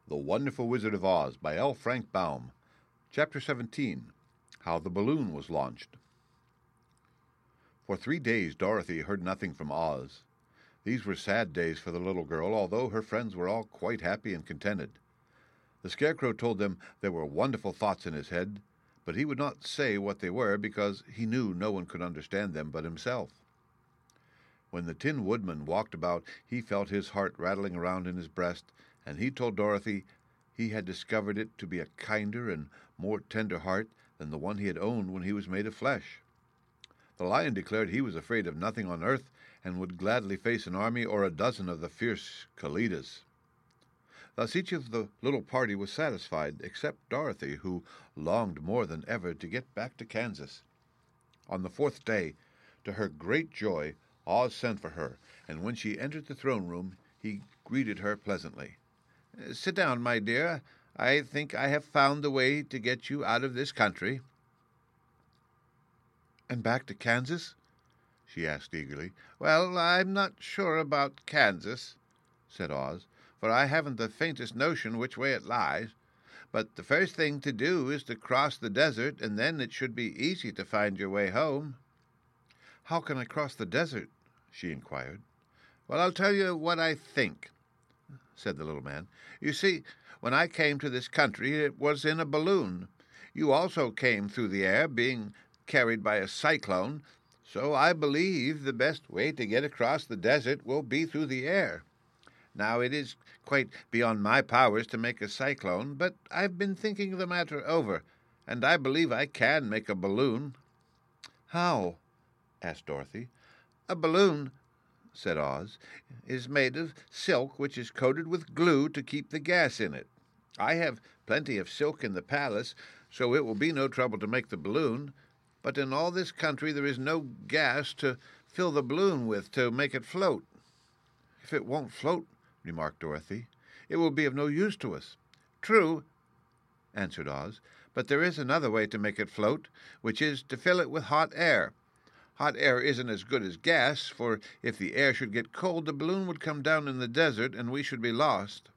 The Wonderful Wizard of Oz by L. Frank Baum. Chapter 17. How the Balloon Was Launched. For 3 days Dorothy heard nothing from Oz. These were sad days for the little girl, although her friends were all quite happy and contented. The Scarecrow told them there were wonderful thoughts in his head, but he would not say what they were because he knew no one could understand them but himself. When the Tin Woodman walked about, he felt his heart rattling around in his breast, and he told Dorothy he had discovered it to be a kinder and more tender heart than the one he had owned when he was made of flesh. The Lion declared he was afraid of nothing on earth and would gladly face an army or a dozen of the fierce Kalidahs. Thus each of the little party was satisfied, except Dorothy, who longed more than ever to get back to Kansas. On the 4th day, to her great joy, Oz sent for her, and when she entered the throne room, he greeted her pleasantly. "Sit down, my dear. I think I have found the way to get you out of this country." "And back to Kansas?" she asked eagerly. "Well, I'm not sure about Kansas," said Oz, "for I haven't the faintest notion which way it lies. But the first thing to do is to cross the desert, and then it should be easy to find your way home." "How can I cross the desert?" she inquired. "Well, I'll tell you what I think," said the little man. "You see, when I came to this country it was in a balloon. You also came through the air, being carried by a cyclone, so I believe the best way to get across the desert will be through the air. Now, it is quite beyond my powers to make a cyclone, but I've been thinking the matter over, and I believe I can make a balloon." "How?" asked Dorothy. "A balloon," said Oz, "is made of silk which is coated with glue to keep the gas in it. I have plenty of silk in the palace, so it will be no trouble to make the balloon, but in all this country there is no gas to fill the balloon with to make it float." "If it won't float," remarked Dorothy, "it will be of no use to us." "True," answered Oz, "but there is another way to make it float, which is to fill it with hot air. Hot air isn't as good as gas, for if the air should get cold, the balloon would come down in the desert, and we should be lost."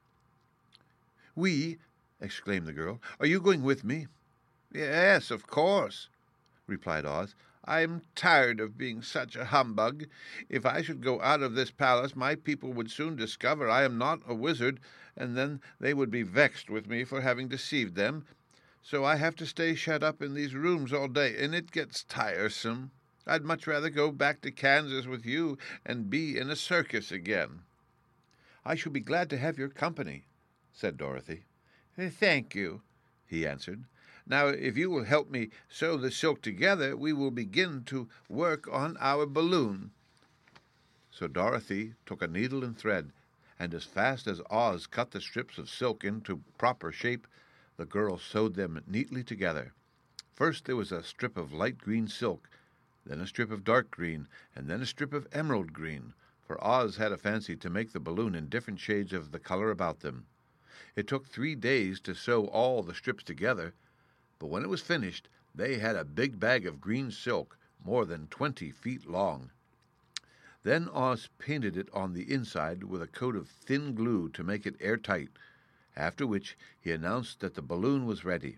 "We?" exclaimed the girl. "Are you going with me?" "Yes, of course," replied Oz. "I'm tired of being such a humbug. If I should go out of this palace, my people would soon discover I am not a wizard, and then they would be vexed with me for having deceived them. So I have to stay shut up in these rooms all day, and it gets tiresome. I'd much rather go back to Kansas with you and be in a circus again." "I shall be glad to have your company," said Dorothy. "Thank you," he answered. "Now, if you will help me sew the silk together, we will begin to work on our balloon." So Dorothy took a needle and thread, and as fast as Oz cut the strips of silk into proper shape, the girl sewed them neatly together. First there was a strip of light green silk, then a strip of dark green, and then a strip of emerald green, for Oz had a fancy to make the balloon in different shades of the color about them. It took 3 days to sew all the strips together, but when it was finished they had a big bag of green silk, more than 20 feet long. Then Oz painted it on the inside with a coat of thin glue to make it airtight, after which he announced that the balloon was ready.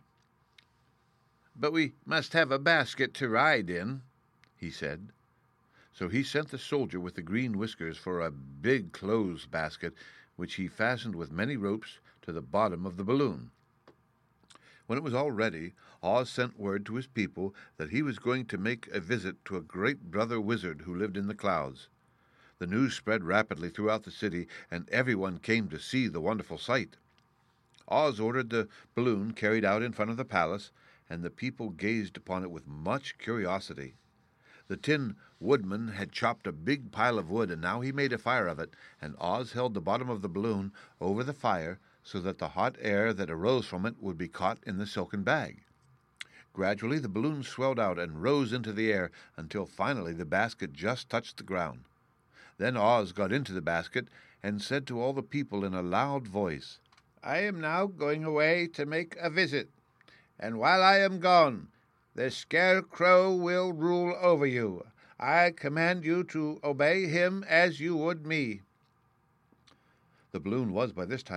"But we must have a basket to ride in," he said. So he sent the soldier with the green whiskers for a big clothes basket, which he fastened with many ropes to the bottom of the balloon. When it was all ready, Oz sent word to his people that he was going to make a visit to a great brother wizard who lived in the clouds. The news spread rapidly throughout the city, and everyone came to see the wonderful sight. Oz ordered the balloon carried out in front of the palace, and the people gazed upon it with much curiosity. The Tin Woodman had chopped a big pile of wood, and now he made a fire of it, and Oz held the bottom of the balloon over the fire so that the hot air that arose from it would be caught in the silken bag. Gradually the balloon swelled out and rose into the air until finally the basket just touched the ground. Then Oz got into the basket and said to all the people in a loud voice, "I am now going away to make a visit, and while I am gone, the Scarecrow will rule over you. I command you to obey him as you would me." The balloon was by this time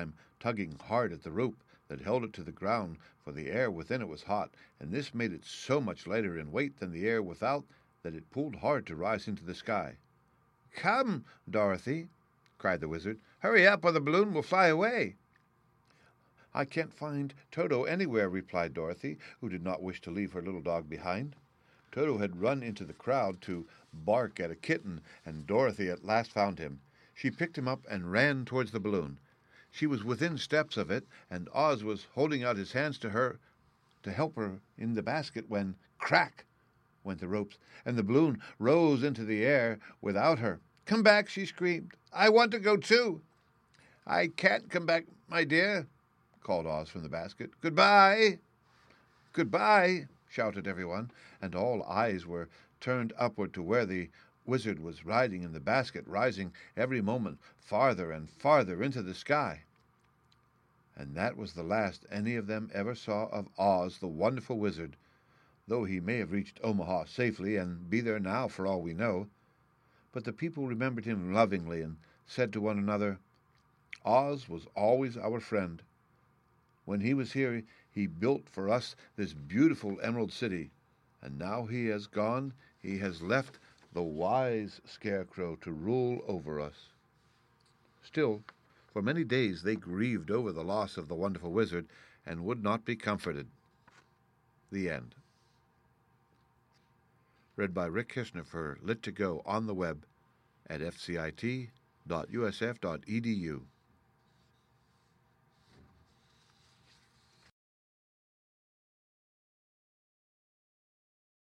tugging hard at the rope that held it to the ground, for the air within it was hot, and this made it so much lighter in weight than the air without that it pulled hard to rise into the sky. "Come, Dorothy," cried the wizard. "Hurry up, or the balloon will fly away." "I can't find Toto anywhere," replied Dorothy, who did not wish to leave her little dog behind. Toto had run into the crowd to bark at a kitten, and Dorothy at last found him. She picked him up and ran towards the balloon. She was within steps of it, and Oz was holding out his hands to her to help her in the basket when crack went the ropes, and the balloon rose into the air without her. "Come back," she screamed. "I want to go too." "I can't come back, my dear," called Oz from the basket. "Goodbye." "Goodbye," shouted everyone, and all eyes were turned upward to where the wizard was riding in the basket, rising every moment farther and farther into the sky. And that was the last any of them ever saw of Oz, the wonderful wizard, though he may have reached Omaha safely and be there now for all we know. But the people remembered him lovingly and said to one another, "Oz was always our friend. When he was here, he built for us this beautiful Emerald City, and now he has gone, he has left the wise Scarecrow to rule over us." Still, for many days they grieved over the loss of the wonderful wizard and would not be comforted. The end. Read by Rick Kishner for Lit2Go on the web at fcit.usf.edu.